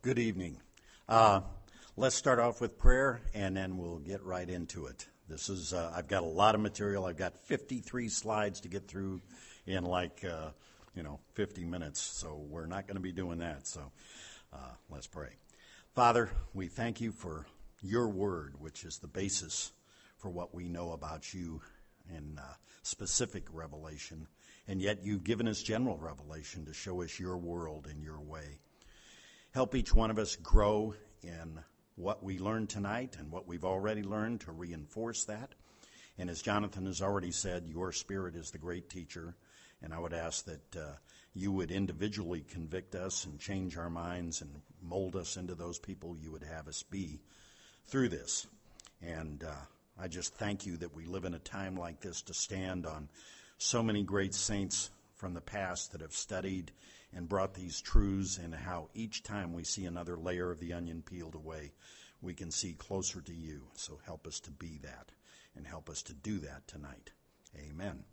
Good evening. Let's start off with prayer, and then we'll get right into it. This is I've got a lot of material. I've got 53 slides to get through in 50 minutes, so we're not going to be doing that. So let's pray. Father, we thank you for your word, which is the basis for what we know about you in specific revelation, and yet you've given us general revelation to show us your world and your way. Help each one of us grow in what we learned tonight and what we've already learned to reinforce that. And as Jonathan has already said, your Spirit is the great teacher. And I would ask that you would individually convict us and change our minds and mold us into those people you would have us be through this. And I just thank you that we live in a time like this to stand on so many great saints from the past that have studied and brought these truths, and how each time we see another layer of the onion peeled away, we can see closer to you. So help us to be that, and help us to do that tonight. Amen.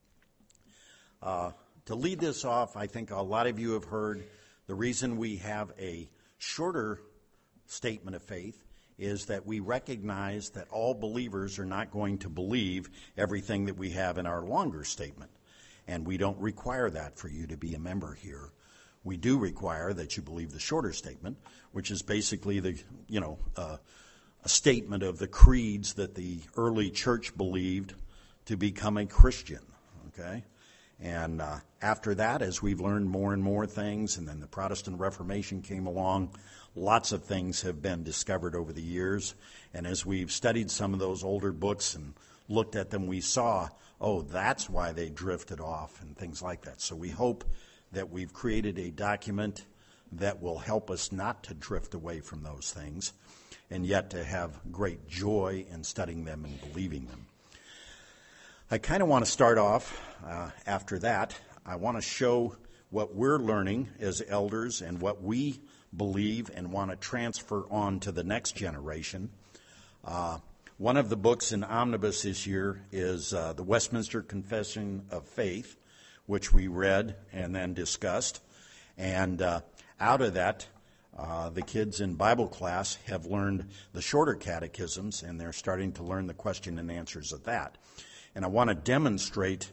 To lead this off, I think a lot of you have heard the reason we have a shorter statement of faith is that we recognize that all believers are not going to believe everything that we have in our longer statement. And we don't require that for you to be a member here. We do require that you believe the shorter statement, which is basically a statement of the creeds that the early church believed to become a Christian. Okay, and after that, as we've learned more and more things, and then the Protestant Reformation came along, lots of things have been discovered over the years. And as we've studied some of those older books and looked at them, we saw, that's why they drifted off and things like that. So we hope that we've created a document that will help us not to drift away from those things, and yet to have great joy in studying them and believing them. I kind of want to start off after that. I want to show what we're learning as elders and what we believe and want to transfer on to the next generation. One of the books in Omnibus this year is the Westminster Confession of Faith, which we read and then discussed. And out of that, the kids in Bible class have learned the shorter catechisms, and they're starting to learn the question and answers of that. And I want to demonstrate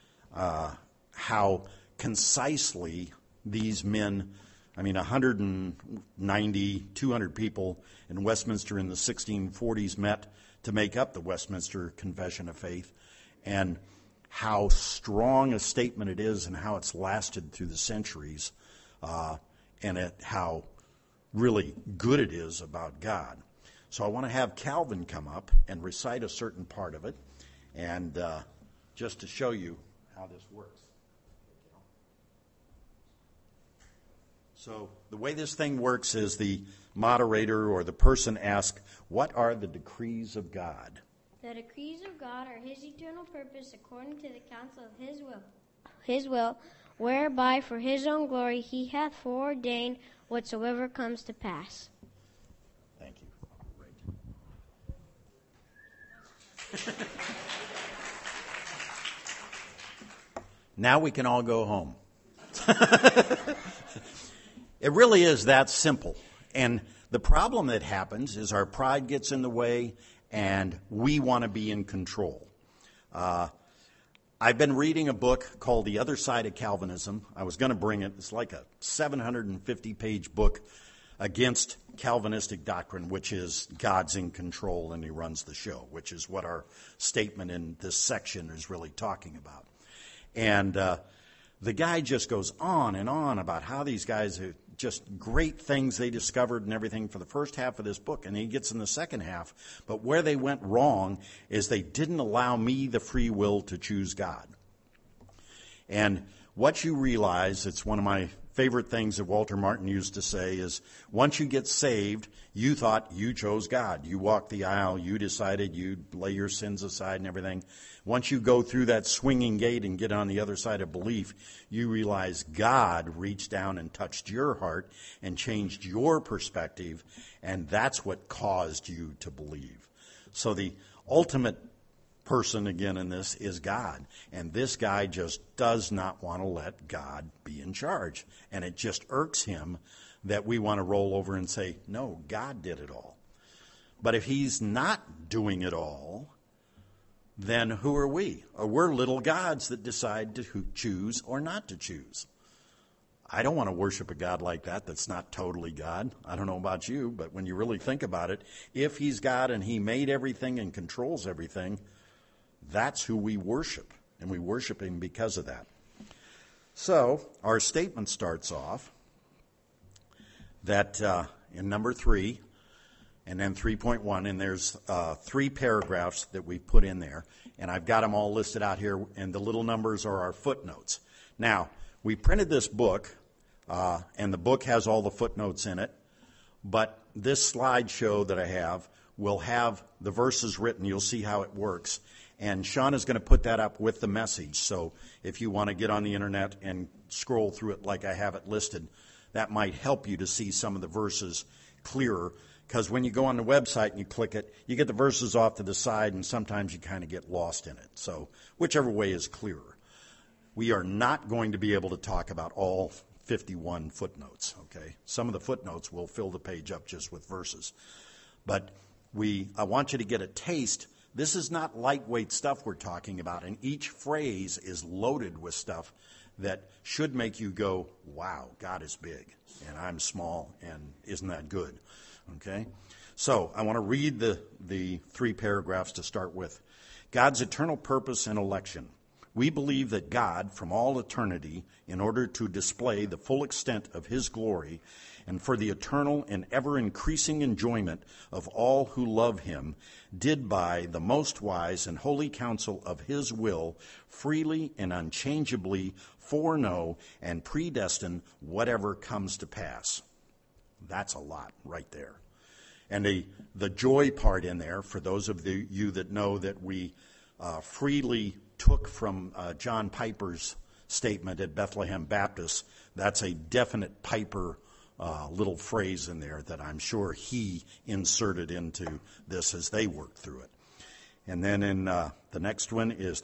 how concisely these men, 190, 200 people in Westminster in the 1640s met to make up the Westminster Confession of Faith, and how strong a statement it is and how it's lasted through the centuries, and how really good it is about God. So I want to have Calvin come up and recite a certain part of it, and just to show you how this works. So the way this thing works is the moderator or the person asks, what are the decrees of God? The decrees of God are his eternal purpose according to the counsel of his will, whereby for his own glory he hath foreordained whatsoever comes to pass. Thank you. Great. Now we can all go home. It really is that simple. And the problem that happens is our pride gets in the way, and we want to be in control. I've been reading a book called The Other Side of Calvinism. I was going to bring it. It's like a 750-page book against Calvinistic doctrine, which is God's in control and he runs the show, which is what our statement in this section is really talking about. And the guy just goes on and on about how these guys are just great things they discovered and everything for the first half of this book, and he gets in the second half. But where they went wrong is they didn't allow me the free will to choose God. And what you realize, it's one of my favorite things that Walter Martin used to say, is once you get saved, you thought you chose God. You walked the aisle, you decided you'd lay your sins aside and everything. Once you go through that swinging gate and get on the other side of belief, you realize God reached down and touched your heart and changed your perspective, and that's what caused you to believe. So the ultimate person again in this is God, and this guy just does not want to let God be in charge, and it just irks him that we want to roll over and say, no, God did it all. But if he's not doing it all, then who are we? We're little gods that decide to choose or not to choose. I don't want to worship a God like that that's not totally God. I don't know about you, but when you really think about it, if he's God and he made everything and controls everything, that's who we worship, and we worship him because of that. So our statement starts off that in number 3, and then 3.1, and there's 3 paragraphs that we put in there, and I've got them all listed out here, and the little numbers are our footnotes. Now, we printed this book, and the book has all the footnotes in it, but this slideshow that I have will have the verses written. You'll see how it works. And Sean is going to put that up with the message. So if you want to get on the internet and scroll through it like I have it listed, that might help you to see some of the verses clearer. Because when you go on the website and you click it, you get the verses off to the side, and sometimes you kind of get lost in it. So whichever way is clearer. We are not going to be able to talk about all 51 footnotes, okay? Some of the footnotes will fill the page up just with verses. But I want you to get a taste. This is not lightweight stuff we're talking about, and each phrase is loaded with stuff that should make you go, wow, God is big, and I'm small, and isn't that good, okay? So I want to read the 3 paragraphs to start with. God's eternal purpose and election. We believe that God, from all eternity, in order to display the full extent of his glory, and for the eternal and ever-increasing enjoyment of all who love him, did by the most wise and holy counsel of his will freely and unchangeably foreknow and predestine whatever comes to pass. That's a lot right there. And the joy part in there, for those of you that know that we freely took from John Piper's statement at Bethlehem Baptist, that's a definite Piper little phrase in there that I'm sure he inserted into this as they worked through it. And then in the next one is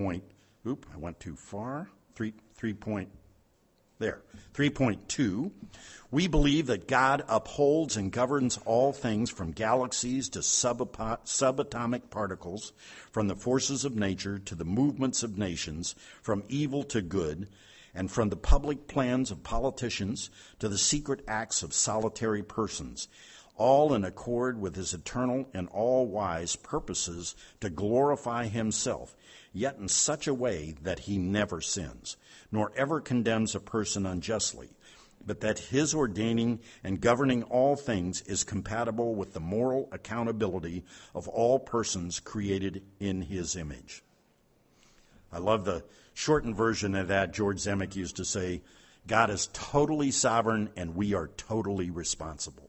3.2. We believe that God upholds and governs all things from galaxies to subatomic particles, from the forces of nature to the movements of nations, from evil to good, and from the public plans of politicians to the secret acts of solitary persons, all in accord with his eternal and all-wise purposes to glorify himself, yet in such a way that he never sins, nor ever condemns a person unjustly, but that his ordaining and governing all things is compatible with the moral accountability of all persons created in his image. I love the shortened version of that. George Zemek used to say, God is totally sovereign and we are totally responsible.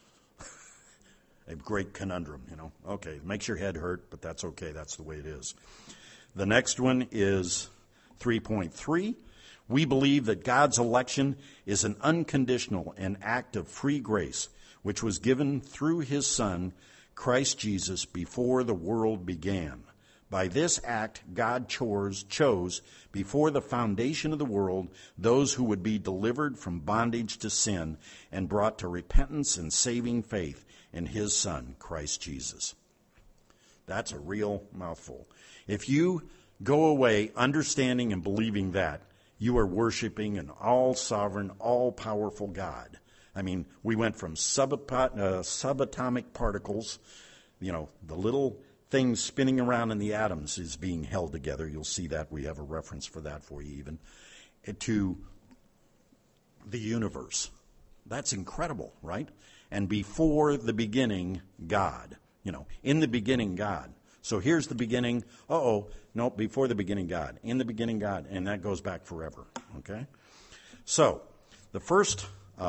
A great conundrum, you know. Okay, it makes your head hurt, but that's okay. That's the way it is. The next one is 3.3. We believe that God's election is an unconditional and act of free grace, which was given through his Son, Christ Jesus, before the world began. By this act, God chose before the foundation of the world those who would be delivered from bondage to sin and brought to repentance and saving faith in his Son, Christ Jesus. That's a real mouthful. If you go away understanding and believing that, you are worshiping an all-sovereign, all-powerful God. I mean, we went from subatomic particles, you know, the little things spinning around in the atoms is being held together. You'll see that. We have a reference for that for you even. To the universe. That's incredible, right? And before the beginning, God. You know, in the beginning, God. So here's the beginning. No, before the beginning, God. In the beginning, God. And that goes back forever. Okay? So, the first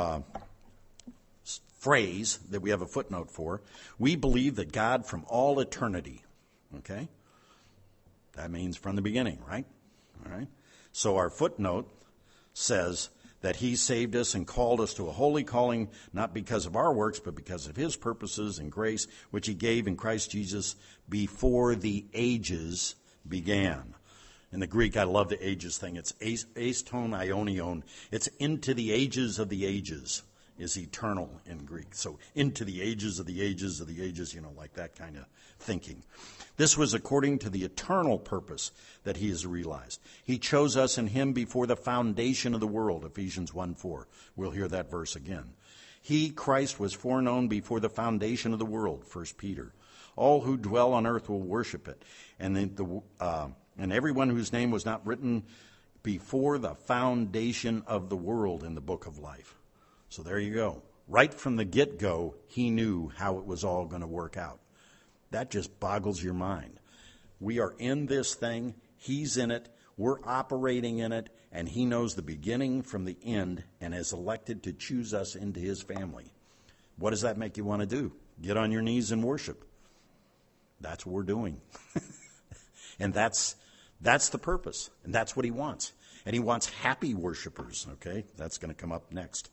phrase that we have a footnote for, we believe that God from all eternity. Okay? That means from the beginning, right? All right? So our footnote says that he saved us and called us to a holy calling, not because of our works, but because of his purposes and grace, which he gave in Christ Jesus before the ages began. In the Greek, I love the ages thing. It's aiston ionion. It's into the ages of the ages. is eternal in Greek. So into the ages of the ages of the ages, like that kind of thinking. This was according to the eternal purpose that he has realized. He chose us in him before the foundation of the world, Ephesians 1:4. We'll hear that verse again. He, Christ, was foreknown before the foundation of the world, 1 Peter. All who dwell on earth will worship it. And everyone whose name was not written before the foundation of the world in the book of life. So there you go. Right from the get-go, he knew how it was all going to work out. That just boggles your mind. We are in this thing. He's in it. We're operating in it. And he knows the beginning from the end and has elected to choose us into his family. What does that make you want to do? Get on your knees and worship. That's what we're doing. And that's the purpose. And that's what he wants. And he wants happy worshipers, okay? That's going to come up next.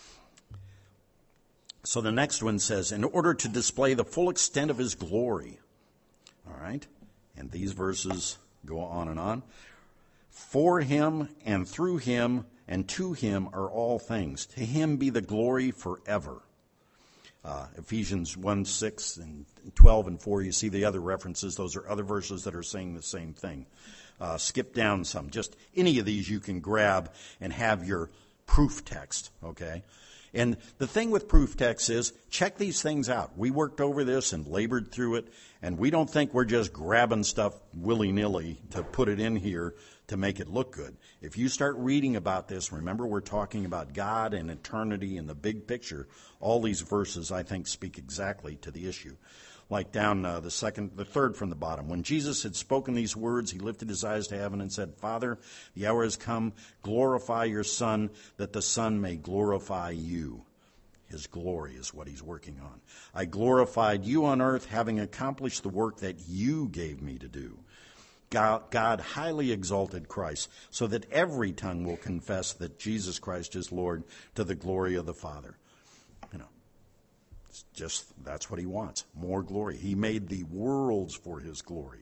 So the next one says, in order to display the full extent of his glory. All right? And these verses go on and on. For him and through him and to him are all things. To him be the glory forever. Ephesians 1:6 and 12 and 4, you see the other references. Those are other verses that are saying the same thing. Skip down some. Just any of these you can grab and have your proof text, okay? And the thing with proof text is, check these things out. We worked over this and labored through it, and we don't think we're just grabbing stuff willy-nilly to put it in here to make it look good. If you start reading about this, remember we're talking about God and eternity and the big picture. All these verses, I think, speak exactly to the issue. Like down the third from the bottom. When Jesus had spoken these words, he lifted his eyes to heaven and said, Father, the hour has come. Glorify your Son, that the Son may glorify you. His glory is what he's working on. I glorified you on earth, having accomplished the work that you gave me to do. God highly exalted Christ, so that every tongue will confess that Jesus Christ is Lord, to the glory of the Father. It's just, that's what he wants. More glory. He made the worlds for his glory.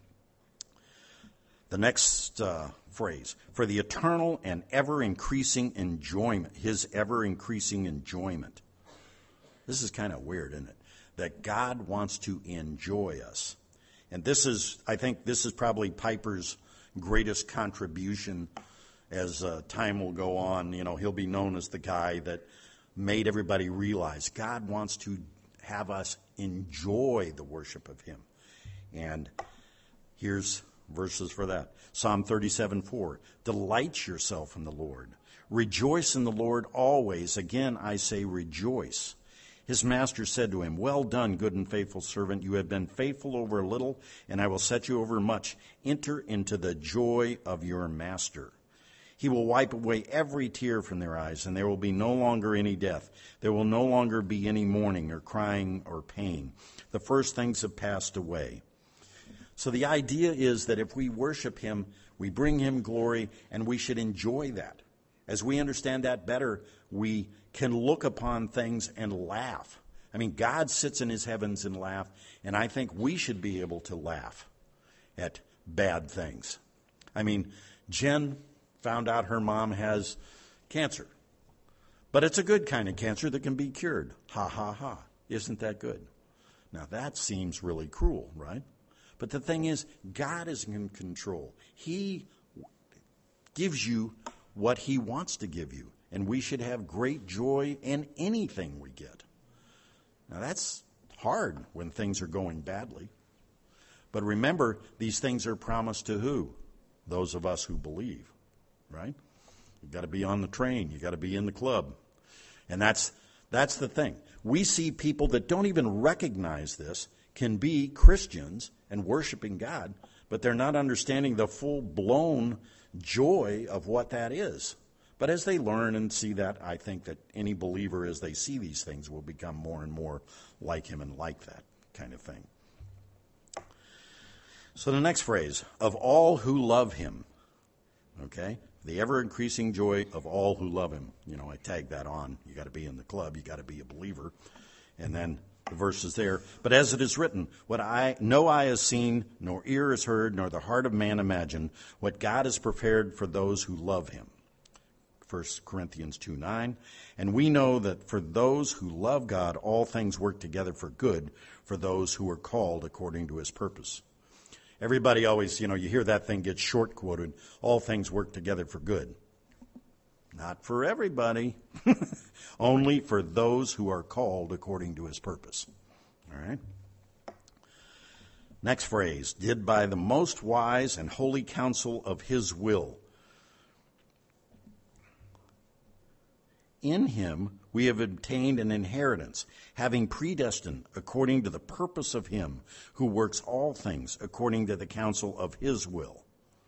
The next phrase, for the eternal and ever-increasing enjoyment, his ever-increasing enjoyment. This is kind of weird, isn't it? That God wants to enjoy us. And I think this is probably Piper's greatest contribution as time will go on. He'll be known as the guy that made everybody realize God wants to have us enjoy the worship of him. And here's verses for that. Psalm 37:4. Delight yourself in the Lord. Rejoice in the Lord always. Again, I say rejoice. His master said to him, well done, good and faithful servant. You have been faithful over a little, and I will set you over much. Enter into the joy of your master. He will wipe away every tear from their eyes, and there will be no longer any death. There will no longer be any mourning or crying or pain. The first things have passed away. So the idea is that if we worship him, we bring him glory, and we should enjoy that. As we understand that better, we can look upon things and laugh. I mean, God sits in his heavens and laugh, and I think we should be able to laugh at bad things. I mean, Jen found out her mom has cancer. But it's a good kind of cancer that can be cured. Ha, ha, ha. Isn't that good? Now, that seems really cruel, right? But the thing is, God is in control. He gives you what he wants to give you. And we should have great joy in anything we get. Now, that's hard when things are going badly. But remember, these things are promised to who? Those of us who believe. Right? You've got to be on the train. You've got to be in the club. And that's the thing. We see people that don't even recognize this can be Christians and worshiping God, but they're not understanding the full-blown joy of what that is. But as they learn and see that, I think that any believer, as they see these things, will become more and more like him and like that kind of thing. So the next phrase, of all who love him. Okay? The ever-increasing joy of all who love him. I tag that on. You got to be in the club. You got to be a believer. And then the verse is there. But as it is written, what no eye has seen, nor ear has heard, nor the heart of man imagined, what God has prepared for those who love him. 1 Corinthians 2:9. And we know that for those who love God, all things work together for good, for those who are called according to his purpose. Everybody always, you hear that thing get short quoted, all things work together for good. Not for everybody, only for those who are called according to his purpose. All right? Next phrase, did by the most wise and holy counsel of his will. In him we have obtained an inheritance, having predestined according to the purpose of him who works all things according to the counsel of his will.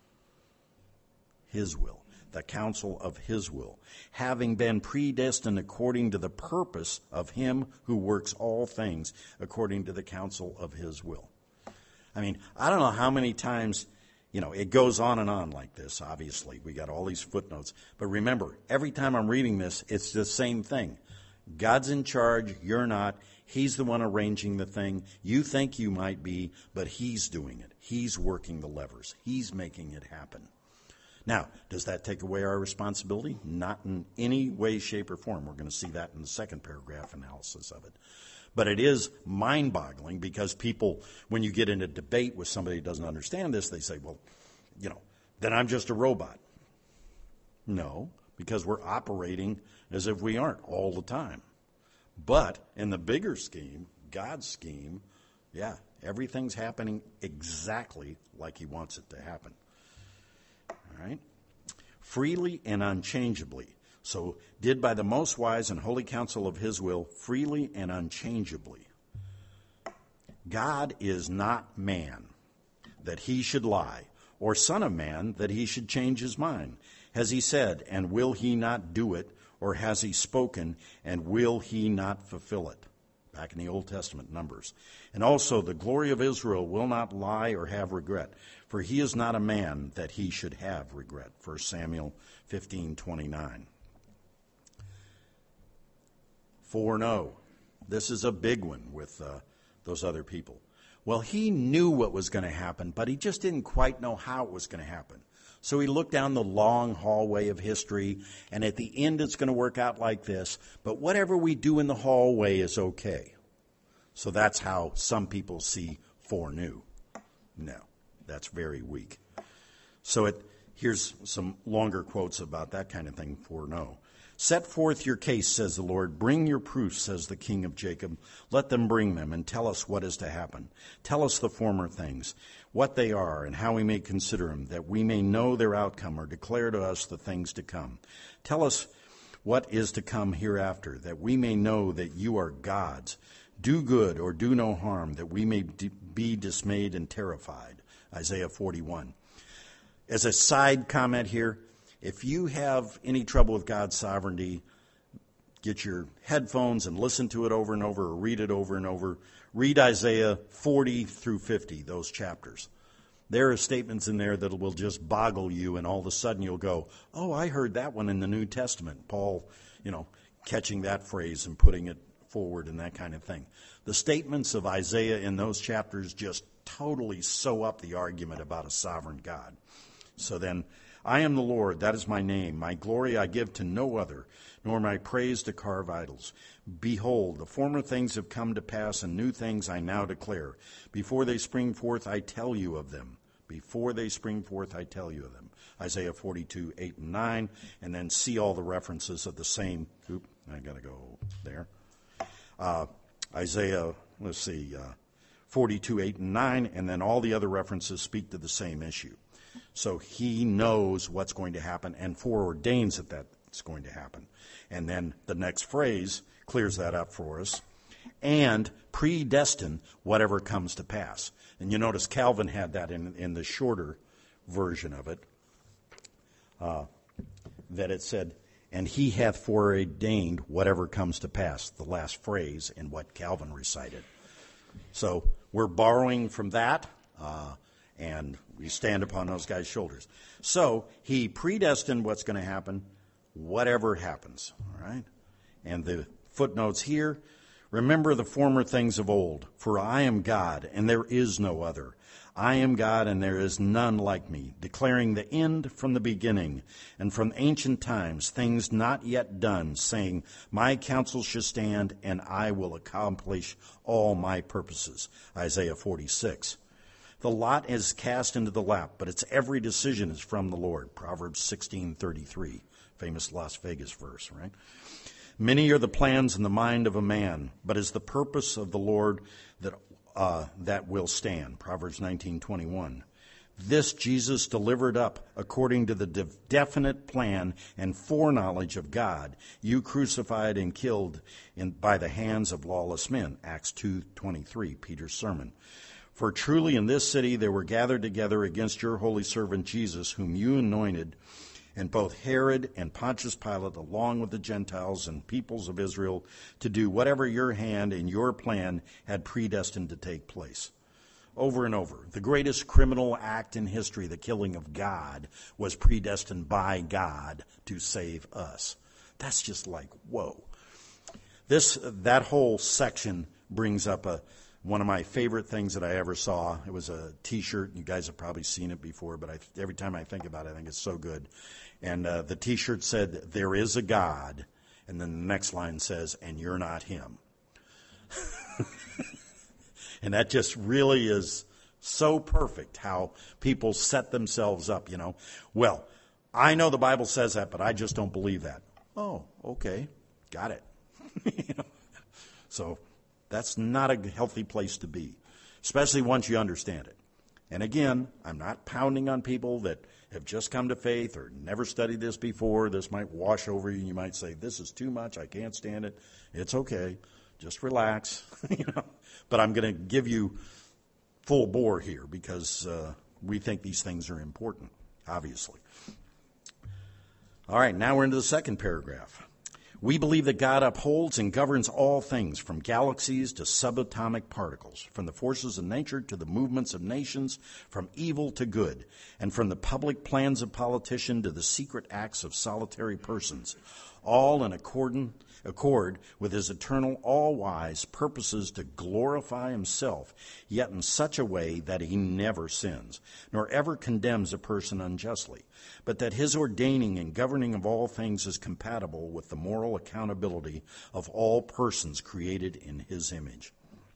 His will. The counsel of his will, having been predestined according to the purpose of him who works all things according to the counsel of his will. I mean, I don't know how many times, it goes on and on like this, obviously. We got all these footnotes. But remember, every time I'm reading this, it's the same thing. God's in charge, you're not. He's the one arranging the thing. You think you might be, but he's doing it. He's working the levers. He's making it happen. Now, does that take away our responsibility? Not in any way, shape, or form. We're going to see that in the second paragraph analysis of it. But it is mind-boggling because people, when you get in a debate with somebody who doesn't understand this, they say, well, then I'm just a robot. No, because we're operating as if we aren't all the time. But in the bigger scheme, God's scheme, everything's happening exactly like he wants it to happen. All right? Freely and unchangeably. So, did by the most wise and holy counsel of his will, freely and unchangeably. God is not man, that he should lie, or son of man, that he should change his mind. Has he said, and will he not do it? Or has he spoken, and will he not fulfill it? Back in the Old Testament, Numbers. And also, the glory of Israel will not lie or have regret, for he is not a man that he should have regret. 1 Samuel 15:29. Foreknow. This is a big one with those other people. Well, he knew what was going to happen, but he just didn't quite know how it was going to happen. So he looked down the long hallway of history, and at the end it's going to work out like this, but whatever we do in the hallway is okay. So that's how some people see foreknew. No, that's very weak. So here's some longer quotes about that kind of thing, foreknow. Set forth your case, says the Lord. Bring your proofs, says the King of Jacob. Let them bring them, and tell us what is to happen. Tell us the former things, what they are, and how we may consider them, that we may know their outcome, or declare to us the things to come. Tell us what is to come hereafter, that we may know that you are gods. Do good or do no harm, that we may be dismayed and terrified. Isaiah 41. As a side comment here, if you have any trouble with God's sovereignty, get your headphones and listen to it over and over, or read it over and over. Read Isaiah 40 through 50, those chapters. There are statements in there that will just boggle you, and all of a sudden you'll go, oh, I heard that one in the New Testament. Paul, catching that phrase and putting it forward and that kind of thing. The statements of Isaiah in those chapters just totally sew up the argument about a sovereign God. So then, I am the Lord, that is my name. My glory I give to no other, nor my praise to carve idols. Behold, the former things have come to pass, and new things I now declare. Before they spring forth, I tell you of them. Before they spring forth, I tell you of them. Isaiah 42, 8 and 9, and then see all the references of the same. I got to go there. Isaiah, 42, 8 and 9, and then all the other references speak to the same issue. So he knows what's going to happen and foreordains that that's going to happen. And then the next phrase clears that up for us. And predestine whatever comes to pass. And you notice Calvin had that in the shorter version of it, that it said, and he hath foreordained whatever comes to pass, the last phrase in what Calvin recited. So we're borrowing from that, and we stand upon those guys' shoulders. So he predestined what's going to happen, whatever happens. All right? And the footnotes here, Remember the former things of old, for I am God, and there is no other. I am God, and there is none like me, declaring the end from the beginning, and from ancient times things not yet done, saying, My counsel shall stand, and I will accomplish all my purposes. Isaiah 46. The lot is cast into the lap, but its every decision is from the Lord. Proverbs 16:33, famous Las Vegas verse, right? Many are the plans in the mind of a man, but is the purpose of the Lord that will stand. Proverbs 19:21. This Jesus delivered up according to the definite plan and foreknowledge of God. You crucified and killed by the hands of lawless men. Acts 2:23, Peter's sermon. For truly in this city they were gathered together against your holy servant Jesus, whom you anointed, and both Herod and Pontius Pilate, along with the Gentiles and peoples of Israel, to do whatever your hand and your plan had predestined to take place. Over and over, the greatest criminal act in history, the killing of God, was predestined by God to save us. That's just like, whoa. That whole section brings up one of my favorite things that I ever saw. It was a T-shirt. You guys have probably seen it before, but every time I think about it, I think it's so good. And the T-shirt said, "There is a God," and then the next line says, "And you're not him." And that just really is so perfect how people set themselves up, you know. Well, I know the Bible says that, but I just don't believe that. Oh, okay, got it. You know? So that's not a healthy place to be, especially once you understand it. And again, I'm not pounding on people that have just come to faith or never studied this before. This might wash over you. You might say, "This is too much. I can't stand it." It's okay. Just relax. You know. But I'm going to give you full bore here because we think these things are important, obviously. All right, now we're into the second paragraph. We believe that God upholds and governs all things, from galaxies to subatomic particles, from the forces of nature to the movements of nations, from evil to good, and from the public plans of politicians to the secret acts of solitary persons, all in accord with his eternal, all-wise purposes to glorify himself, yet in such a way that he never sins, nor ever condemns a person unjustly, but that his ordaining and governing of all things is compatible with the moral accountability of all persons created in his image.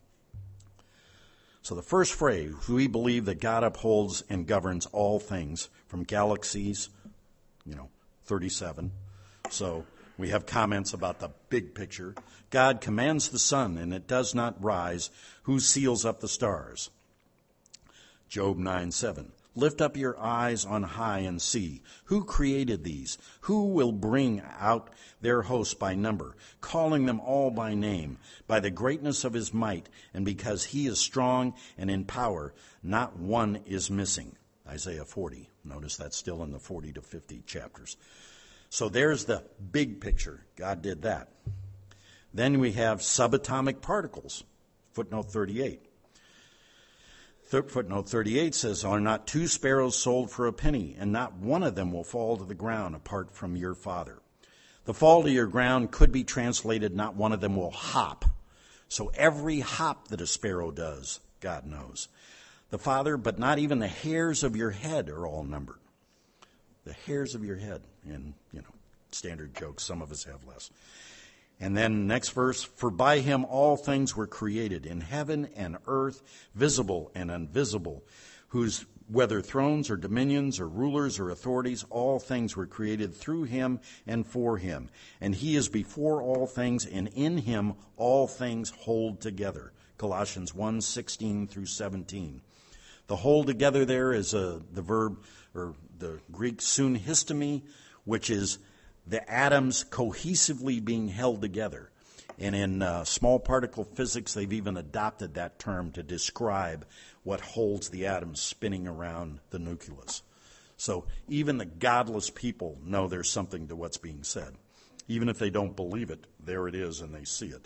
So the first phrase, we believe that God upholds and governs all things, from galaxies, 37. So we have comments about the big picture. God commands the sun, and it does not rise. Who seals up the stars? Job 9:7. Lift up your eyes on high and see. Who created these? Who will bring out their hosts by number, calling them all by name, by the greatness of his might, and because he is strong and in power, not one is missing. Isaiah 40. Notice that's still in the 40 to 50 chapters. So there's the big picture. God did that. Then we have subatomic particles. Footnote 38. Footnote 38 says, "Are not two sparrows sold for a penny, and not one of them will fall to the ground apart from your Father?" The fall to your ground could be translated, "not one of them will hop." So every hop that a sparrow does, God knows. The Father, but not even the hairs of your head are all numbered. The hairs of your head. And, standard jokes, some of us have less. And then next verse, "For by him all things were created, in heaven and earth, visible and invisible, whose whether thrones or dominions or rulers or authorities, all things were created through him and for him. And he is before all things, and in him all things hold together." Colossians 1:16 through 17. The hold together there is the verb, or the Greek sunhistemi, which is the atoms cohesively being held together. And in small particle physics, they've even adopted that term to describe what holds the atoms spinning around the nucleus. So even the godless people know there's something to what's being said. Even if they don't believe it, there it is and they see it.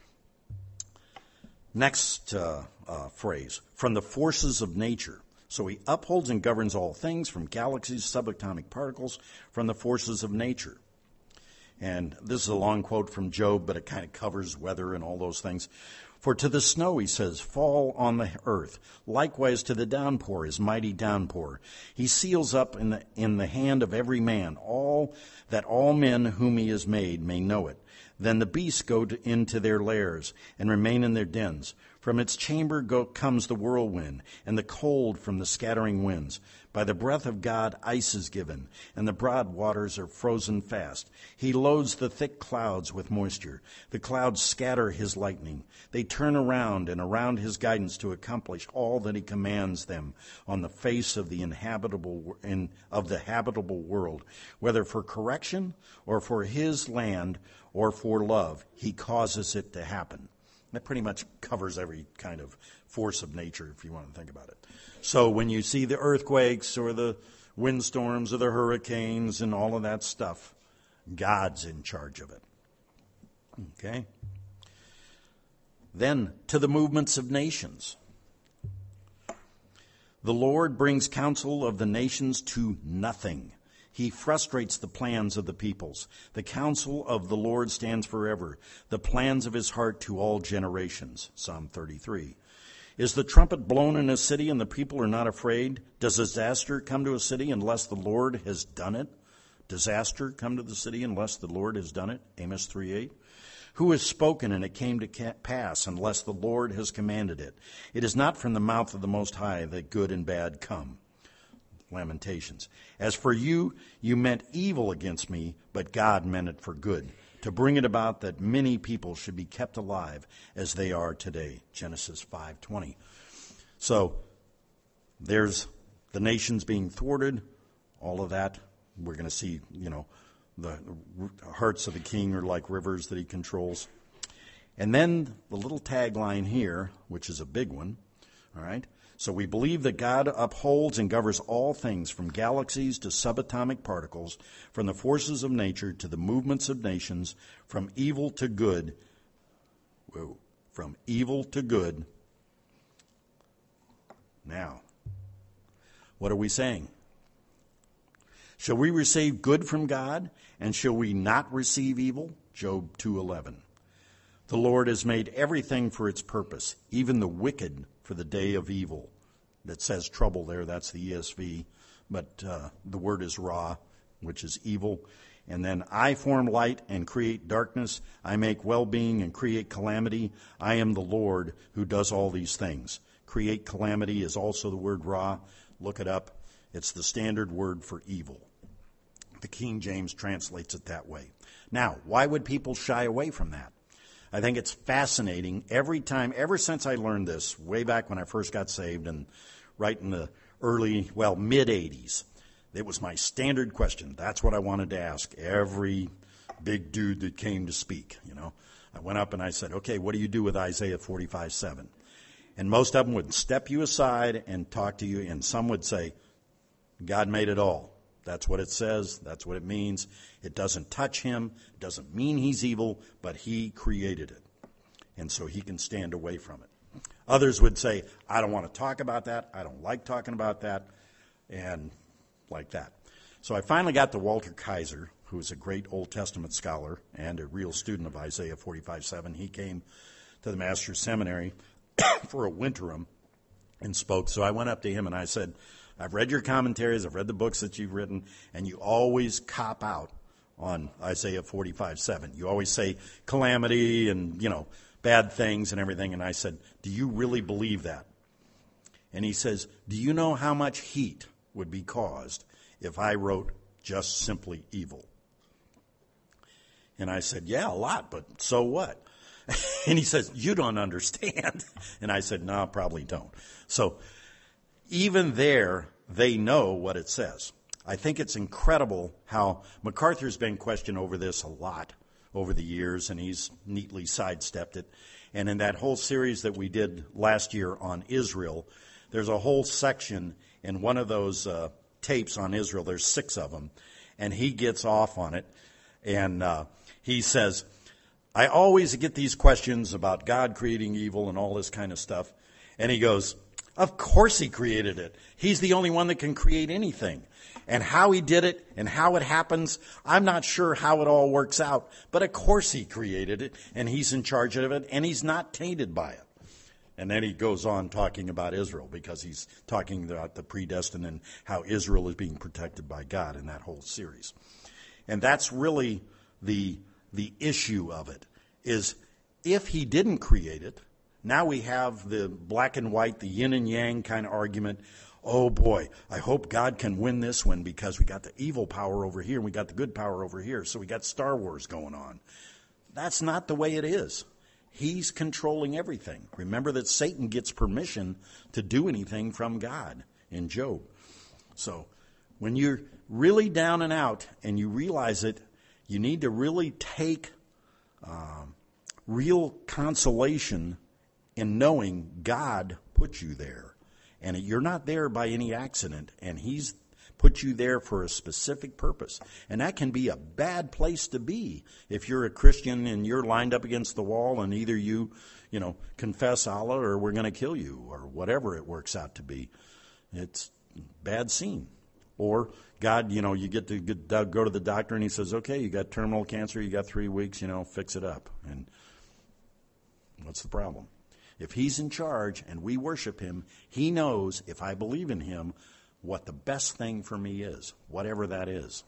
Next phrase, "from the forces of nature." So he upholds and governs all things, from galaxies, subatomic particles, from the forces of nature. And this is a long quote from Job, but it kind of covers weather and all those things. For to the snow, he says, fall on the earth. Likewise to the downpour, his mighty downpour. He seals up in the hand of every man, that all men whom he has made may know it. Then the beasts go into their lairs and remain in their dens. From its chamber comes the whirlwind, and the cold from the scattering winds. By the breath of God ice is given, and the broad waters are frozen fast. He loads the thick clouds with moisture. The clouds scatter his lightning. They turn around and around his guidance to accomplish all that he commands them on the face of the habitable world, whether for correction or for his land or for love. He causes it to happen. That pretty much covers every kind of force of nature, if you want to think about it. So when you see the earthquakes or the windstorms or the hurricanes and all of that stuff, God's in charge of it. Okay? Then to the movements of nations. The Lord brings counsel of the nations to nothing. He frustrates the plans of the peoples. The counsel of the Lord stands forever, the plans of his heart to all generations. Psalm 33. Is the trumpet blown in a city and the people are not afraid? Does disaster come to a city unless the Lord has done it? Disaster come to the city unless the Lord has done it? Amos 3:8. Who has spoken and it came to pass unless the Lord has commanded it? It is not from the mouth of the Most High that good and bad come. Lamentations. As for you, you meant evil against me, but God meant it for good, to bring it about that many people should be kept alive as they are today. Genesis 5:20. So there's the nations being thwarted, all of that. We're going to see, the hearts of the king are like rivers that he controls. And then the little tagline here, which is a big one, all right? So we believe that God upholds and governs all things, from galaxies to subatomic particles, from the forces of nature to the movements of nations, from evil to good. Whoa, from evil to good. Now, what are we saying? Shall we receive good from God, and shall we not receive evil? Job 2:11. The Lord has made everything for its purpose, even the wicked for the day of evil. That says trouble there, that's the ESV, but the word is ra, which is evil. And then I form light and create darkness. I make well-being and create calamity. I am the Lord who does all these things. Create calamity is also the word ra. Look it up. It's the standard word for evil. The King James translates it that way. Now, why would people shy away from that? I think it's fascinating every time, ever since I learned this, way back when I first got saved and right in the mid-'80s. It was my standard question. That's what I wanted to ask every big dude that came to speak, I went up and I said, okay, what do you do with Isaiah 45:7? And most of them would step you aside and talk to you, and some would say, God made it all. That's what it says. That's what it means. It doesn't touch him. It doesn't mean he's evil, but he created it. And so he can stand away from it. Others would say, I don't want to talk about that. I don't like talking about that. And like that. So I finally got to Walter Kaiser, who is a great Old Testament scholar and a real student of Isaiah 45:7. He came to the Master's Seminary for a winterim and spoke. So I went up to him and I said, I've read your commentaries, I've read the books that you've written, and you always cop out on Isaiah 45:7. You always say calamity and, bad things and everything. And I said, do you really believe that? And he says, do you know how much heat would be caused if I wrote just simply evil? And I said, yeah, a lot, but so what? And he says, you don't understand. And I said, no, probably don't. So even there, they know what it says. I think it's incredible how MacArthur's been questioned over this a lot over the years, and he's neatly sidestepped it. And in that whole series that we did last year on Israel, there's a whole section in one of those tapes on Israel. There's 6 of them, and he gets off on it. And he says, I always get these questions about God creating evil and all this kind of stuff. And he goes, Of course he created it. He's the only one that can create anything. And how he did it and how it happens, I'm not sure how it all works out. But of course he created it, and he's in charge of it, and he's not tainted by it. And then he goes on talking about Israel, because he's talking about the predestined and how Israel is being protected by God in that whole series. And that's really the issue of it, is if he didn't create it, now we have the black and white, the yin and yang kind of argument. Oh boy, I hope God can win this one, because we got the evil power over here and we got the good power over here. So we got Star Wars going on. That's not the way it is. He's controlling everything. Remember that Satan gets permission to do anything from God in Job. So when you're really down and out and you realize it, you need to really take real consolation in knowing God put you there. And you're not there by any accident, and he's put you there for a specific purpose. And that can be a bad place to be if you're a Christian and you're lined up against the wall, and either you confess Allah or we're going to kill you, or whatever it works out to be. It's a bad scene. Or God, you get to go to the doctor and he says, okay, you got terminal cancer, you got 3 weeks, fix it up. And what's the problem? If he's in charge and we worship him, he knows, if I believe in him, what the best thing for me is, whatever that is.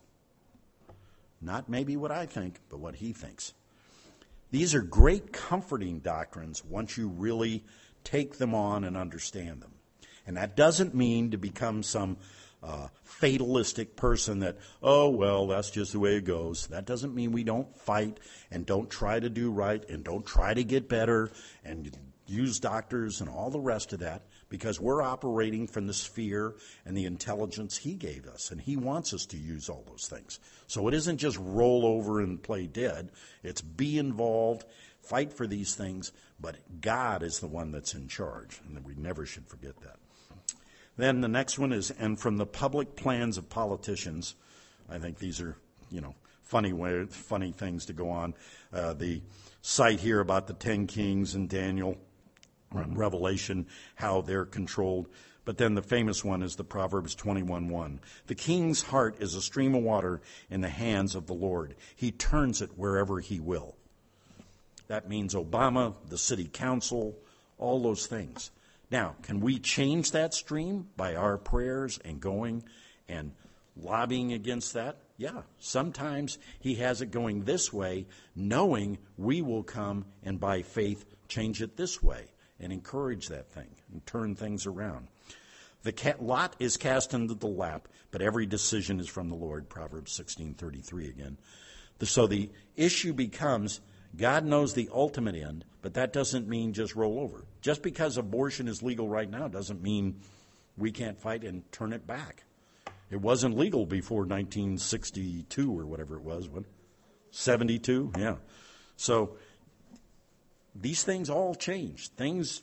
Not maybe what I think, but what he thinks. These are great comforting doctrines once you really take them on and understand them. And that doesn't mean to become some fatalistic person that, oh, well, that's just the way it goes. That doesn't mean we don't fight and don't try to do right and don't try to get better and use doctors and all the rest of that, because we're operating from the sphere and the intelligence he gave us, and he wants us to use all those things. So it isn't just roll over and play dead. It's be involved, fight for these things, but God is the one that's in charge, and we never should forget that. Then the next one is, and from the public plans of politicians. I think these are, funny things to go on. The cite here about the 10 kings and Daniel and Revelation, how they're controlled. But then the famous one is the Proverbs 21:1. The king's heart is a stream of water in the hands of the Lord. He turns it wherever he will. That means Obama, the city council, all those things. Now, can we change that stream by our prayers and going and lobbying against that? Yeah, sometimes he has it going this way, knowing we will come and by faith change it this way and encourage that thing and turn things around. The lot is cast into the lap, but every decision is from the Lord, Proverbs 16:33 again. So the issue becomes, God knows the ultimate end, but that doesn't mean just roll over. Just because abortion is legal right now doesn't mean we can't fight and turn it back. It wasn't legal before 1962 or whatever it was. 72? Yeah. So these things all change. Things,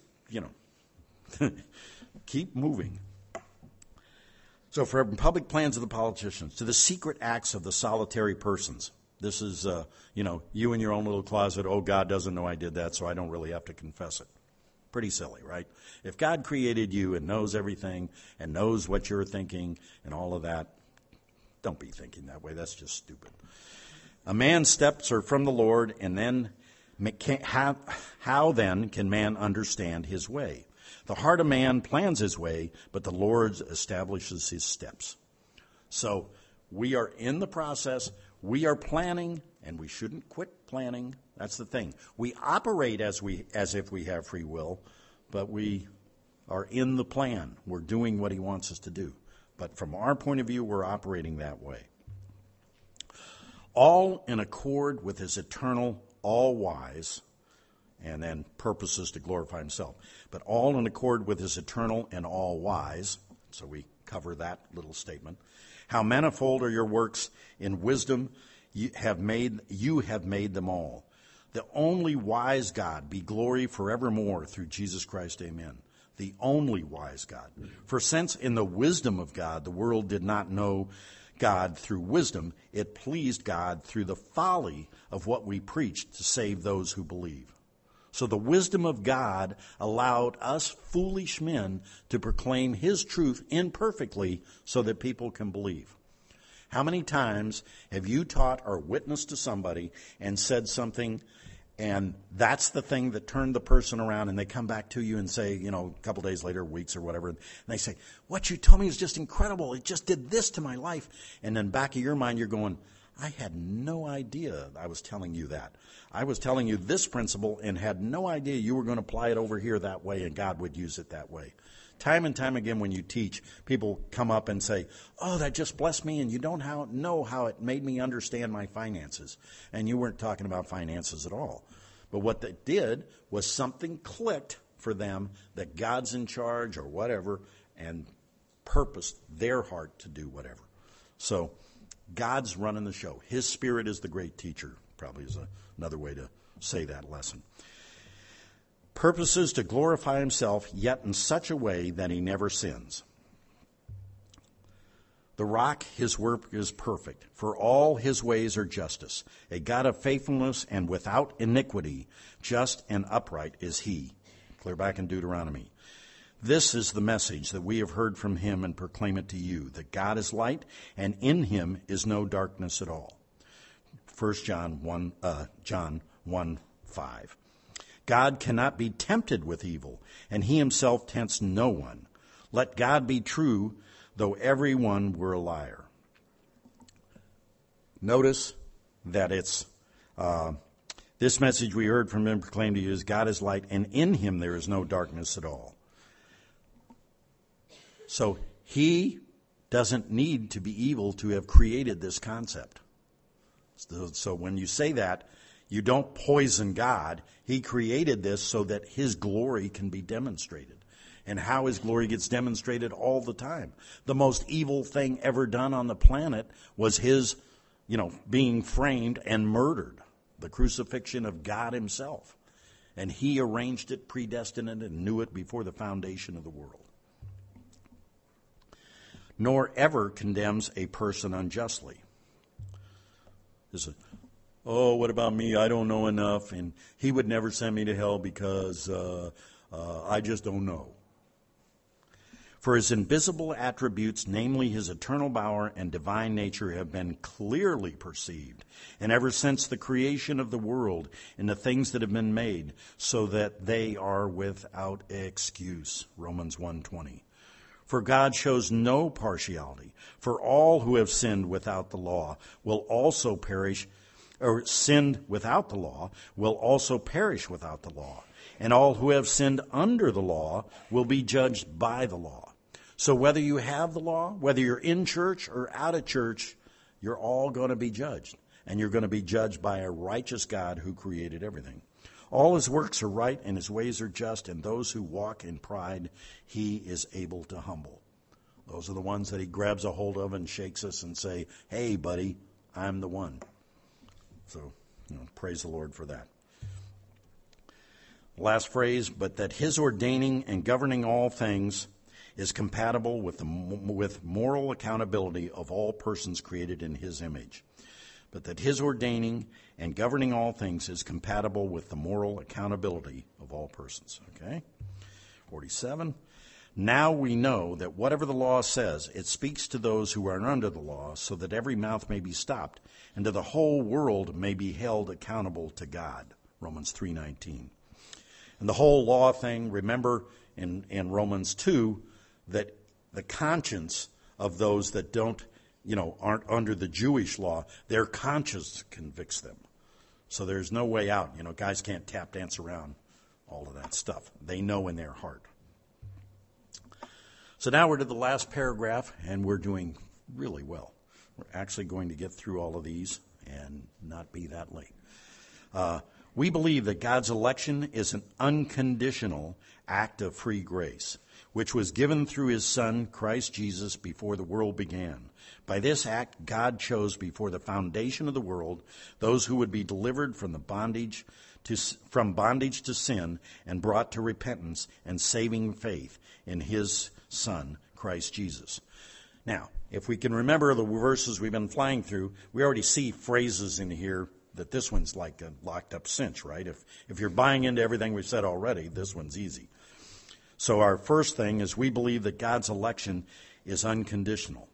keep moving. So from public plans of the politicians to the secret acts of the solitary persons. This is, you in your own little closet. Oh, God doesn't know I did that, so I don't really have to confess it. Pretty silly, right? If God created you and knows everything and knows what you're thinking and all of that, don't be thinking that way. That's just stupid. A man's steps are from the Lord, and then how then can man understand his way? The heart of man plans his way, but the Lord establishes his steps. So we are in the process. We are planning, and we shouldn't quit planning. That's the thing. We operate as if we have free will, but we are in the plan. We're doing what he wants us to do. But from our point of view, we're operating that way. All in accord with his eternal, all-wise, and then purposes to glorify himself. But all in accord with his eternal and all-wise. So we cover that little statement. How manifold are your works in wisdom. You have made them all. The only wise God be glory forevermore through Jesus Christ. Amen. The only wise God. For since in the wisdom of God the world did not know God through wisdom, it pleased God through the folly of what we preached to save those who believe. So the wisdom of God allowed us foolish men to proclaim his truth imperfectly so that people can believe. How many times have you taught or witnessed to somebody and said something, and that's the thing that turned the person around, and they come back to you and say, a couple days later, weeks or whatever, and they say, what you told me is just incredible. It just did this to my life. And then back of your mind, you're going, I had no idea I was telling you that. I was telling you this principle and had no idea you were going to apply it over here that way and God would use it that way. Time and time again when you teach, people come up and say, oh, that just blessed me, and you don't know how it made me understand my finances. And you weren't talking about finances at all. But what that did was something clicked for them that God's in charge or whatever, and purposed their heart to do whatever. So God's running the show. His Spirit is the great teacher, probably is another way to say that lesson. Purposes to glorify himself, yet in such a way that he never sins. The rock, his work is perfect, for all his ways are justice. A God of faithfulness and without iniquity, just and upright is he. Clear back in Deuteronomy. This is the message that we have heard from him and proclaim it to you, that God is light, and in him is no darkness at all. 1 John 1:5. God cannot be tempted with evil, and he himself tempts no one. Let God be true, though everyone were a liar. Notice that it's this message we heard from him proclaimed to you is God is light, and in him there is no darkness at all. So he doesn't need to be evil to have created this concept. So when you say that, you don't poison God. He created this so that his glory can be demonstrated. And how his glory gets demonstrated all the time. The most evil thing ever done on the planet was his, being framed and murdered. The crucifixion of God himself. And he arranged it, predestined it, and knew it before the foundation of the world. Nor ever condemns a person unjustly. What about me? I don't know enough, and he would never send me to hell because I just don't know. For his invisible attributes, namely his eternal power and divine nature, have been clearly perceived, and ever since the creation of the world and the things that have been made, so that they are without excuse. Romans 1:20. For God shows no partiality, for all who have sinned without the law will also perish, or sinned without the law will also perish without the law. And all who have sinned under the law will be judged by the law. So whether you have the law, whether you're in church or out of church, you're all going to be judged. And you're going to be judged by a righteous God who created everything. All his works are right and his ways are just, and those who walk in pride he is able to humble. Those are the ones that he grabs a hold of and shakes us and say, hey, buddy, I'm the one. So, praise the Lord for that. Last phrase, but that his ordaining and governing all things is compatible with moral accountability of all persons created in his image. But that his ordaining and governing all things is compatible with the moral accountability of all persons. Okay? 47. Now we know that whatever the law says, it speaks to those who are under the law, so that every mouth may be stopped, and to the whole world may be held accountable to God. Romans 3:19. And the whole law thing, remember in Romans 2, that the conscience of those that aren't under the Jewish law, their conscience convicts them. So there's no way out. Guys can't tap dance around all of that stuff. They know in their heart. So now we're to the last paragraph, and we're doing really well. We're actually going to get through all of these and not be that late. We believe that God's election is an unconditional act of free grace, which was given through his Son, Christ Jesus, before the world began. By this act, God chose before the foundation of the world those who would be delivered from bondage to sin and brought to repentance and saving faith in his Son, Christ Jesus. Now, if we can remember the verses we've been flying through, we already see phrases in here that this one's like a locked up cinch, right? If you're buying into everything we've said already, this one's easy. So our first thing is we believe that God's election is unconditional.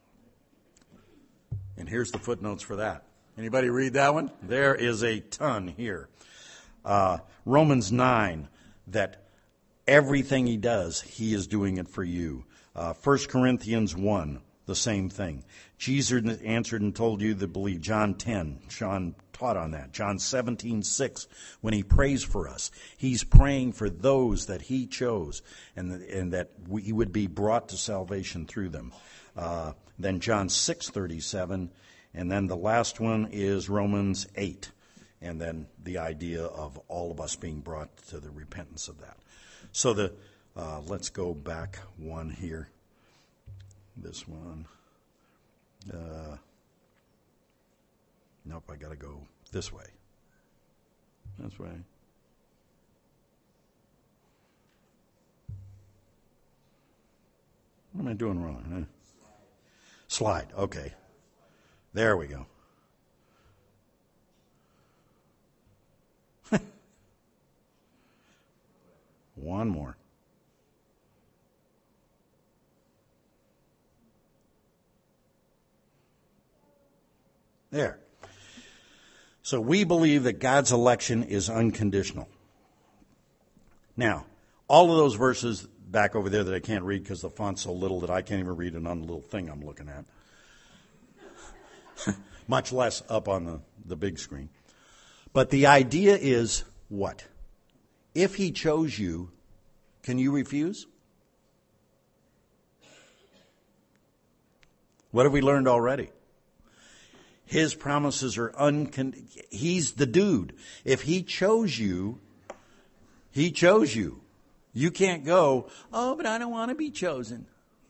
And here's the footnotes for that. Anybody read that one? There is a ton here. Romans 9, that everything he does, he is doing it for you. 1 Corinthians 1, the same thing. Jesus answered and told you to believe. John 10, John taught on that. John 17:6, when he prays for us, he's praying for those that he chose and that he would be brought to salvation through them. Then John 6:37, and then the last one is Romans 8, and then the idea of all of us being brought to the repentance of that. So let's go back one here. This one. Nope, I got to go this way. This way. What am I doing wrong? Huh? Slide. Okay. There we go. One more. There. So we believe that God's election is unconditional. Now, all of those verses back over there that I can't read because the font's so little that I can't even read it on the little thing I'm looking at. Much less up on the big screen. But the idea is what? If he chose you, can you refuse? What have we learned already? His promises are he's the dude. If he chose you, he chose you. You can't go, oh, but I don't want to be chosen.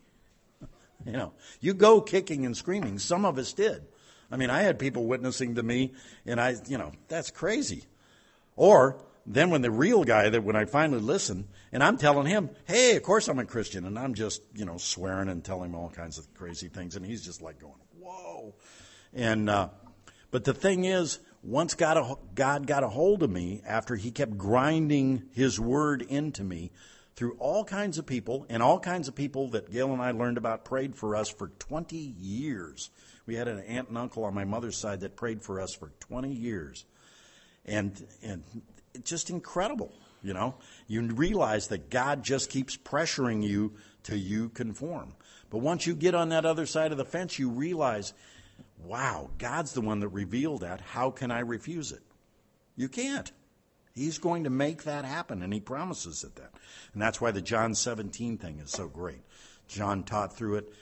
You go kicking and screaming. Some of us did. I mean, I had people witnessing to me, and that's crazy. Or then when the real guy, when I finally listen, and I'm telling him, hey, of course I'm a Christian, and I'm just, swearing and telling him all kinds of crazy things, and he's just like going, whoa. And but the thing is, once God got a hold of me after he kept grinding his word into me through all kinds of people, and all kinds of people that Gail and I learned about prayed for us for 20 years. We had an aunt and uncle on my mother's side that prayed for us for 20 years. And it's just incredible, You realize that God just keeps pressuring you till you conform. But once you get on that other side of the fence, you realize, wow, God's the one that revealed that. How can I refuse it? You can't. He's going to make that happen, and he promises it that. And that's why the John 17 thing is so great. John taught through it.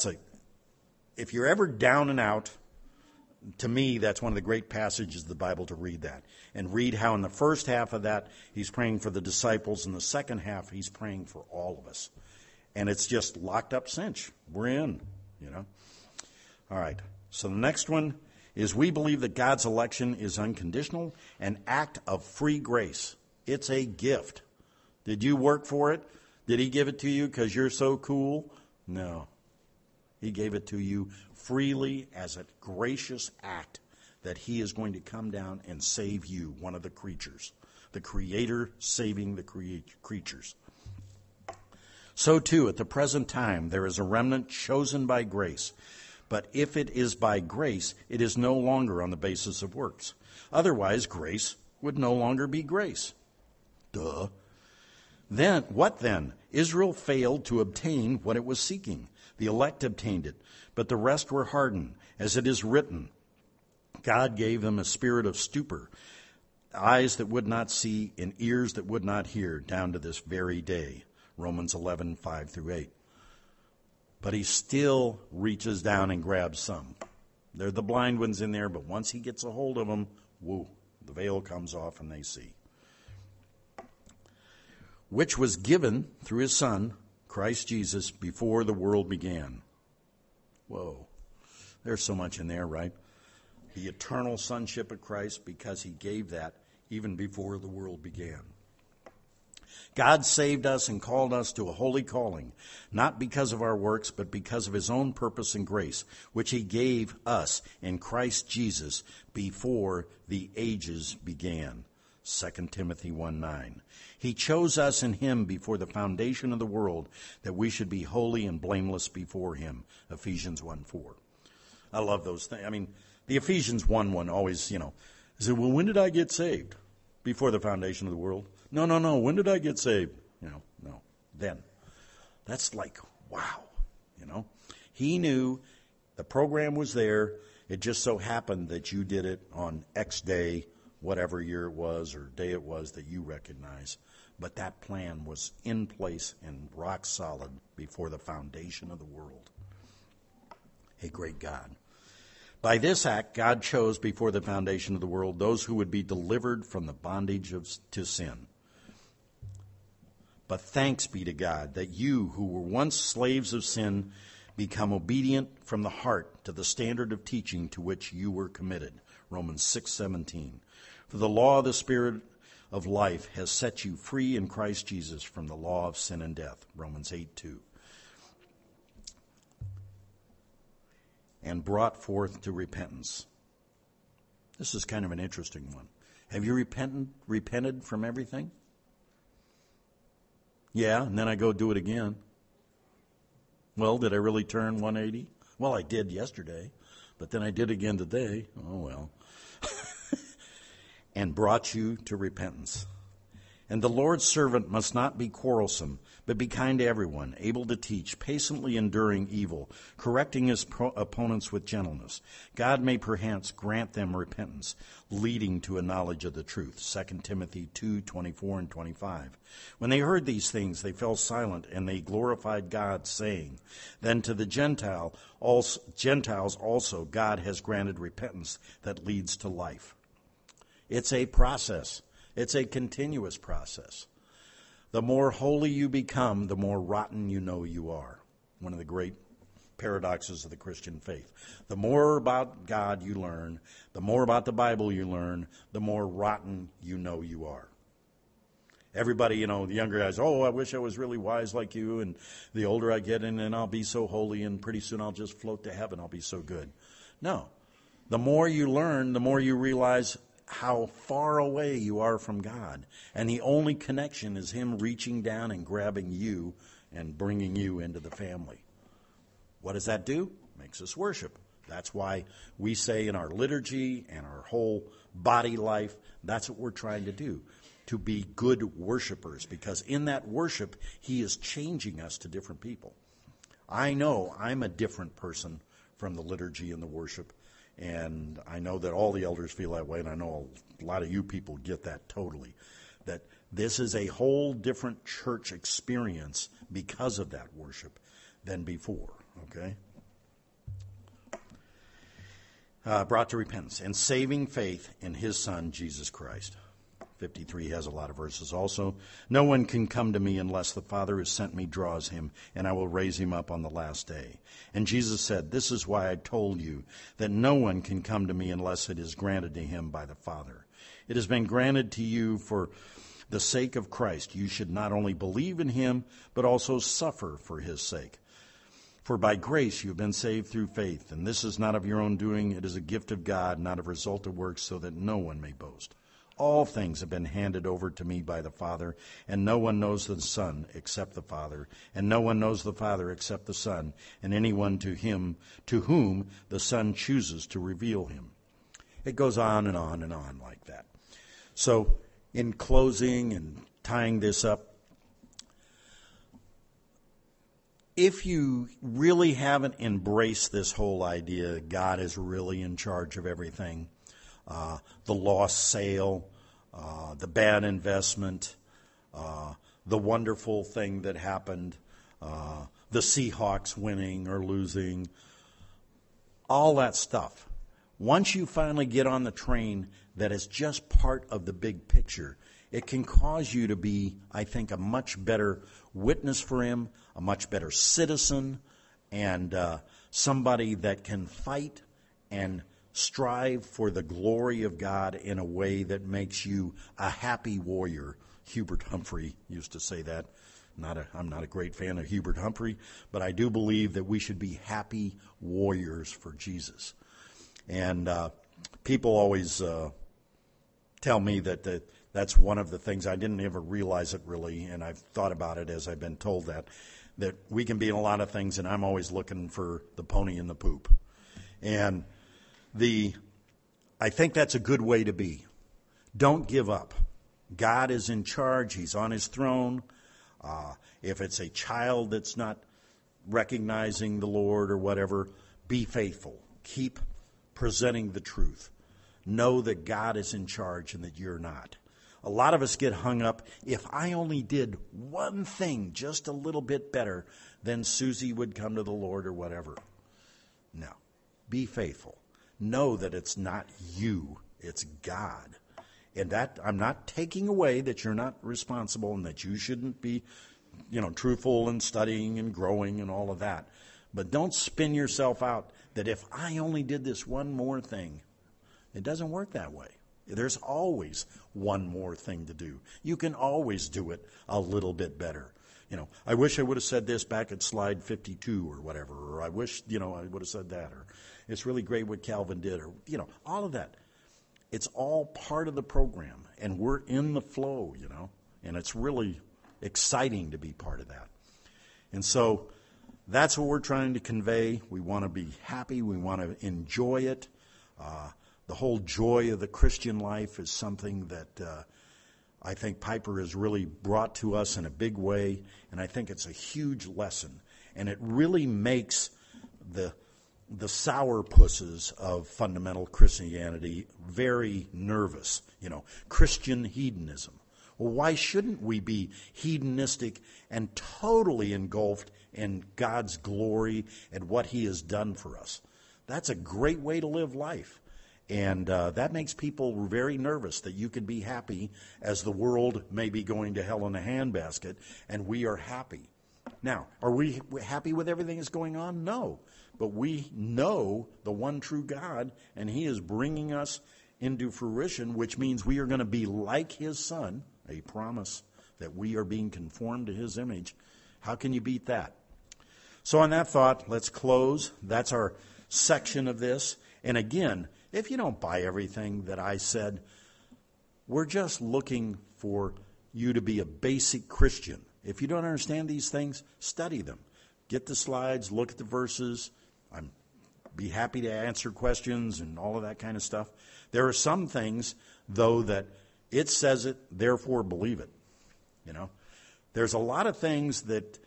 If you're ever down and out, to me, that's one of the great passages of the Bible to read that. And read how in the first half of that, he's praying for the disciples. In the second half, he's praying for all of us. And it's just locked up cinch. We're in, All right. So the next one is we believe that God's election is unconditional, an act of free grace. It's a gift. Did you work for it? Did he give it to you because you're so cool? No. He gave it to you freely as a gracious act that he is going to come down and save you, one of the creatures. The Creator saving the creatures. So too, at the present time, there is a remnant chosen by grace. But if it is by grace, it is no longer on the basis of works. Otherwise, grace would no longer be grace. Duh. Then, what then? Israel failed to obtain what it was seeking. The elect obtained it, but the rest were hardened. As it is written, God gave them a spirit of stupor, eyes that would not see and ears that would not hear, down to this very day. Romans 11, 5 through 8. But he still reaches down and grabs some. They're the blind ones in there, but once he gets a hold of them, woo, the veil comes off and they see. Which was given through his Son, Christ Jesus, before the world began. Whoa, there's so much in there, right? The eternal sonship of Christ, because he gave that even before the world began. God saved us and called us to a holy calling, not because of our works, but because of his own purpose and grace, which he gave us in Christ Jesus before the ages began. 2 Timothy 1:9. He chose us in him before the foundation of the world, that we should be holy and blameless before him. Ephesians 1:4. I love those things. I mean, the Ephesians 1:1 always, said, well, when did I get saved? Before the foundation of the world? No. When did I get saved? No. Then. That's like, wow. He knew the program was there. It just so happened that you did it on X day, whatever year it was or day it was that you recognize. But that plan was in place and rock solid before the foundation of the world. A great God. By this act, God chose before the foundation of the world those who would be delivered from the bondage to sin. But thanks be to God that you, who were once slaves of sin, become obedient from the heart to the standard of teaching to which you were committed. Romans 6:17. For the law of the Spirit of life has set you free in Christ Jesus from the law of sin and death. Romans 8:2. And brought forth to repentance. This is kind of an interesting one. Have you repented from everything? Yeah, and then I go do it again. Well, did I really turn 180? Well, I did yesterday, but then I did again today. Oh, well. And brought you to repentance. And the Lord's servant must not be quarrelsome, but be kind to everyone, able to teach, patiently enduring evil, correcting his opponents with gentleness. God may perchance grant them repentance, leading to a knowledge of the truth. 2 Timothy 2:24 and 25. When they heard these things, they fell silent, and they glorified God, saying, Then to the Gentiles also God has granted repentance that leads to life. It's a process. It's a continuous process. The more holy you become, the more rotten you know you are. One of the great paradoxes of the Christian faith. The more about God you learn, the more about the Bible you learn, the more rotten you know you are. Everybody, the younger guys, I wish I was really wise like you, and the older I get, and then I'll be so holy, and pretty soon I'll just float to heaven. I'll be so good. No. The more you learn, the more you realize how far away you are from God. And the only connection is him reaching down and grabbing you and bringing you into the family. What does that do? Makes us worship. That's why we say in our liturgy and our whole body life, that's what we're trying to do, to be good worshipers, because in that worship, he is changing us to different people. I know I'm a different person from the liturgy and the worship. And I know that all the elders feel that way, and I know a lot of you people get that totally, that this is a whole different church experience because of that worship than before, okay? Brought to repentance and saving faith in his Son, Jesus Christ. 53 has a lot of verses also. No one can come to me unless the Father who sent me draws him, and I will raise him up on the last day. And Jesus said, This is why I told you that no one can come to me unless it is granted to him by the Father. It has been granted to you for the sake of Christ. You should not only believe in him, but also suffer for his sake. For by grace you have been saved through faith, and this is not of your own doing. It is a gift of God, not a result of works, so that no one may boast. All things have been handed over to me by the Father, and no one knows the Son except the Father, and no one knows the Father except the Son, and anyone to whom the Son chooses to reveal him. It goes on and on and on like that. So, in closing and tying this up, if you really haven't embraced this whole idea that God is really in charge of everything, the lost sale, the bad investment, the wonderful thing that happened, the Seahawks winning or losing, all that stuff. Once you finally get on the train that is just part of the big picture, it can cause you to be, I think, a much better witness for him, a much better citizen, and somebody that can fight and strive for the glory of God in a way that makes you a happy warrior Hubert Humphrey used to say that. I'm not a great fan of Hubert Humphrey, but I do believe that we should be happy warriors for Jesus. And people always tell me that that's one of the things. I didn't ever realize it really, and I've thought about it as I've been told that we can be in a lot of things, and I'm always looking for the pony in the poop. And I think that's a good way to be. Don't give up. God is in charge. He's on his throne. If it's a child that's not recognizing the Lord or whatever, be faithful. Keep presenting the truth. Know that God is in charge and that you're not. A lot of us get hung up, if I only did one thing just a little bit better, then Susie would come to the Lord or whatever. No. Be faithful. Know that it's not you, it's God. And that I'm not taking away that you're not responsible and that you shouldn't be, truthful and studying and growing and all of that. But don't spin yourself out that if I only did this one more thing. It doesn't work that way. There's always one more thing to do. You can always do it a little bit better. I wish I would have said this back at slide 52 or whatever, or I wish, I would have said that, or it's really great what Calvin did, or, all of that. It's all part of the program, and we're in the flow, and it's really exciting to be part of that. And so that's what we're trying to convey. We want to be happy. We want to enjoy it. The whole joy of the Christian life is something that I think Piper has really brought to us in a big way, and I think it's a huge lesson. And it really makes the sourpusses of fundamental Christianity very nervous. Christian hedonism. Well, why shouldn't we be hedonistic and totally engulfed in God's glory and what he has done for us? That's a great way to live life. And that makes people very nervous that you can be happy as the world may be going to hell in a handbasket, and we are happy. Now, are we happy with everything that's going on? No. But we know the one true God, and he is bringing us into fruition, which means we are going to be like his Son, a promise that we are being conformed to his image. How can you beat that? So on that thought, let's close. That's our section of this. And again, if you don't buy everything that I said, we're just looking for you to be a basic Christian. If you don't understand these things, study them. Get the slides, look at the verses. I'd be happy to answer questions and all of that kind of stuff. There are some things, though, that it says it, therefore believe it. There's a lot of things that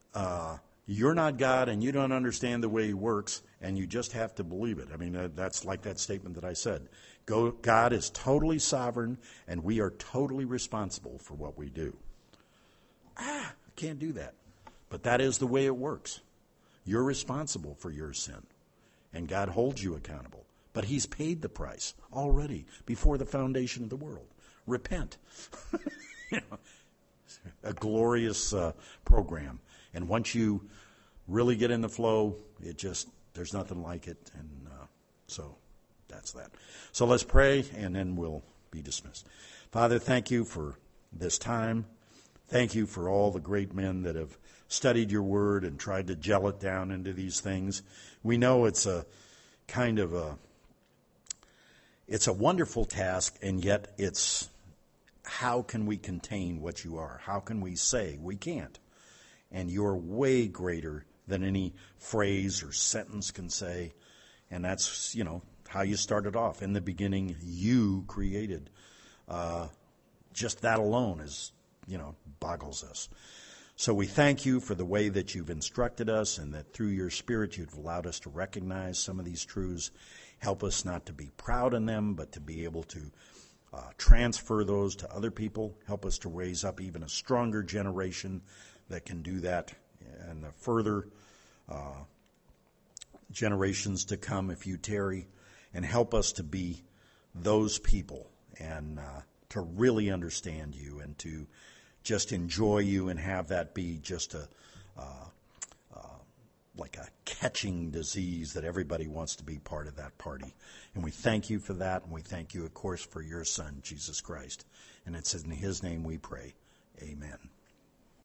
you're not God and you don't understand the way he works, and you just have to believe it. I mean, that's like that statement that I said. God is totally sovereign, and we are totally responsible for what we do. I can't do that. But that is the way it works. You're responsible for your sin, and God holds you accountable. But he's paid the price already before the foundation of the world. Repent. A glorious program. And once you really get in the flow, there's nothing like it. And so that's that. So let's pray, and then we'll be dismissed. Father, thank you for this time. Thank you for all the great men that have studied your word and tried to gel it down into these things. We know it's a kind of it's a wonderful task, and yet it's how can we contain what you are? How can we say we can't? And you're way greater than any phrase or sentence can say. And that's, how you started off. In the beginning, you created. Just that alone is, boggles us. So we thank you for the way that you've instructed us, and that through your Spirit you've allowed us to recognize some of these truths. Help us not to be proud in them, but to be able to transfer those to other people. Help us to raise up even a stronger generation that can do that, and the further generations to come if you tarry. And help us to be those people, and to really understand you, and to just enjoy you, and have that be just like a catch catching disease that everybody wants to be part of that party. And we thank you for that, and we thank you, of course, for your Son, Jesus Christ. And it's in his name we pray. Amen.